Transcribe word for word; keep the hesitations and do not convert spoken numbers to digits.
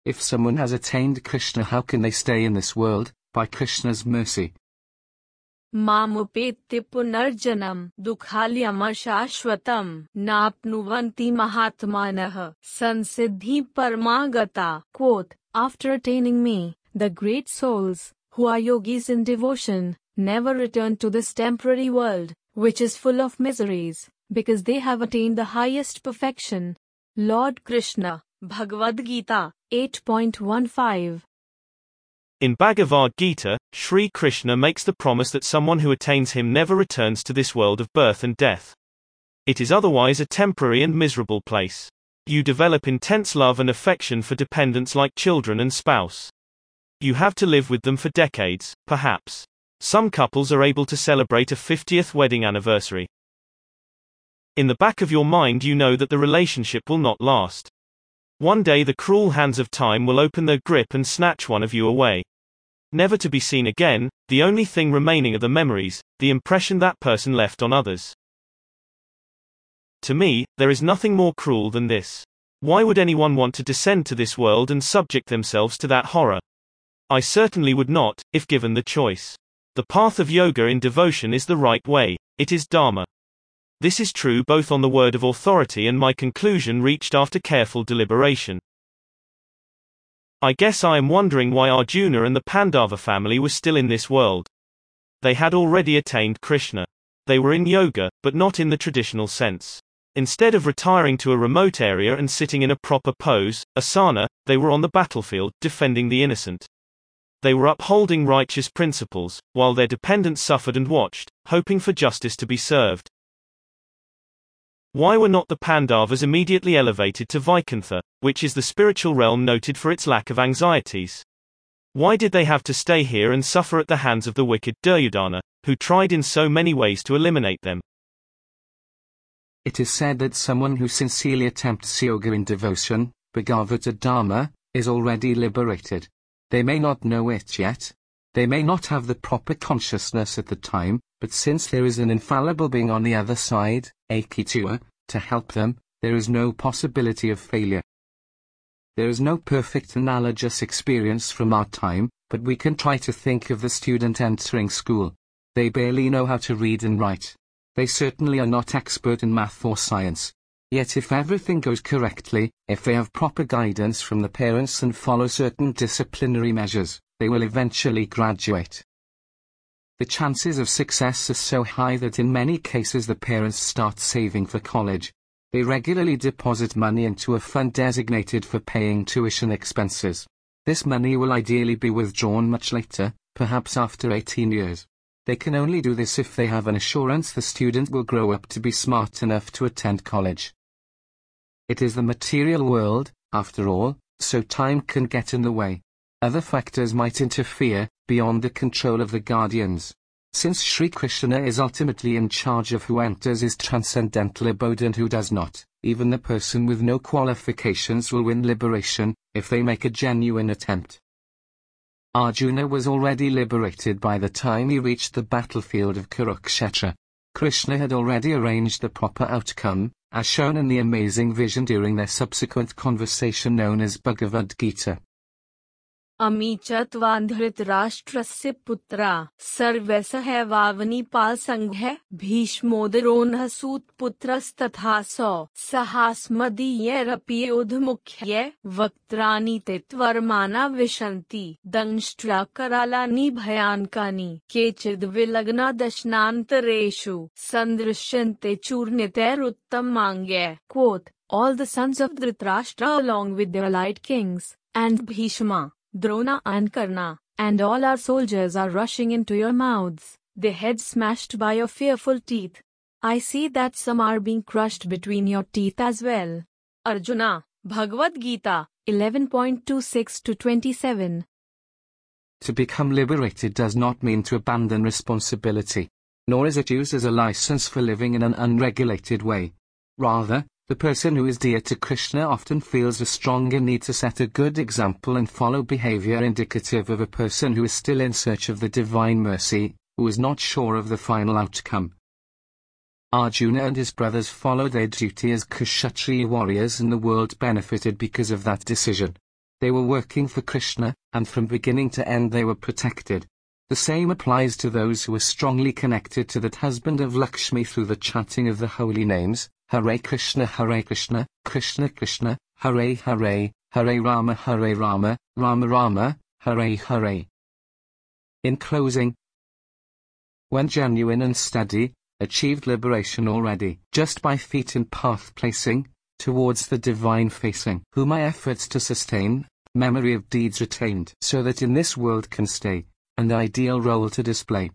If someone has attained Krishna, how can they stay in this world? By Krishna's mercy. मामुपेत्य पुनर्जन्म दुःखालयमशाश्वतम् नाप्नुवन्ति महात्मानः संसिद्धि परमागता. Quote, after attaining me, the great souls, who are yogis in devotion, never return to this temporary world, which is full of miseries, because they have attained the highest perfection. Lord Krishna, Bhagavad Gita, eight point fifteen. In Bhagavad Gita, Sri Krishna makes the promise that someone who attains him never returns to this world of birth and death. It is otherwise a temporary and miserable place. You develop intense love and affection for dependents like children and spouse. You have to live with them for decades, perhaps. Some couples are able to celebrate a fiftieth wedding anniversary. In the back of your mind, you know that the relationship will not last. One day the cruel hands of time will open their grip and snatch one of you away. Never to be seen again, the only thing remaining are the memories, the impression that person left on others. To me, there is nothing more cruel than this. Why would anyone want to descend to this world and subject themselves to that horror? I certainly would not, if given the choice. The path of yoga in devotion is the right way. It is Dharma. This is true both on the word of authority and my conclusion reached after careful deliberation. I guess I am wondering why Arjuna and the Pandava family were still in this world. They had already attained Krishna. They were in yoga, but not in the traditional sense. Instead of retiring to a remote area and sitting in a proper pose, asana, they were on the battlefield, defending the innocent. They were upholding righteous principles, while their dependents suffered and watched, hoping for justice to be served. Why were not the Pandavas immediately elevated to Vaikuntha, which is the spiritual realm noted for its lack of anxieties? Why did they have to stay here and suffer at the hands of the wicked Duryodhana, who tried in so many ways to eliminate them? It is said that someone who sincerely attempts yoga in devotion, Bhagavata Dharma, is already liberated. They may not know it yet. They may not have the proper consciousness at the time, but since there is an infallible being on the other side, Akitua, to help them, there is no possibility of failure. There is no perfect analogous experience from our time, but we can try to think of the student entering school. They barely know how to read and write. They certainly are not expert in math or science. Yet if everything goes correctly, if they have proper guidance from the parents and follow certain disciplinary measures, they will eventually graduate. The chances of success are so high that in many cases the parents start saving for college. They regularly deposit money into a fund designated for paying tuition expenses. This money will ideally be withdrawn much later, perhaps after eighteen years. They can only do this if they have an assurance the student will grow up to be smart enough to attend college. It is the material world, after all, so time can get in the way. Other factors might interfere, beyond the control of the guardians. Since Sri Krishna is ultimately in charge of who enters his transcendental abode and who does not, even the person with no qualifications will win liberation, if they make a genuine attempt. Arjuna was already liberated by the time he reached the battlefield of Kurukshetra. Krishna had already arranged the proper outcome, as shown in the amazing vision during their subsequent conversation known as Bhagavad Gita. अमीचत्वान्धृतराष्ट्रस्य पुत्रा सर्वसहैवावनिपाल संघः भीष्मोदरोन्ह सूतपुत्रस्तथासौ सहास्मदीयैरपि योधमुख्ये वक्त्राणि ते त्वरमाना विशन्ति दंष्ट्राकरालानि भयानकानि केचिद्विलग्ना दशनान्तरेषु सन्दृश्यन्ते चूर्णितैरुत्तमाङ्गैः. Quote, all the sons of Dhritarashtra along with their allied kings, and Bhishma, Drona and Karna, and all our soldiers are rushing into your mouths, their heads smashed by your fearful teeth. I see that some are being crushed between your teeth as well. Arjuna, Bhagavad Gita, eleven point twenty-six to twenty-seven. To become liberated does not mean to abandon responsibility, nor is it used as a license for living in an unregulated way. Rather, the person who is dear to Krishna often feels a stronger need to set a good example and follow behavior indicative of a person who is still in search of the divine mercy, who is not sure of the final outcome. Arjuna and his brothers followed their duty as Kshatriya warriors and the world benefited because of that decision. They were working for Krishna, and from beginning to end they were protected. The same applies to those who are strongly connected to that husband of Lakshmi through the chanting of the holy names, Hare Krishna Hare Krishna, Krishna Krishna, Hare Hare, Hare Rama Hare Rama, Rama Rama, Hare Hare. In closing, when genuine and steady, achieved liberation already, just by feet in path placing, towards the divine facing, who my efforts to sustain, memory of deeds retained, so that in this world can stay, and ideal role to display.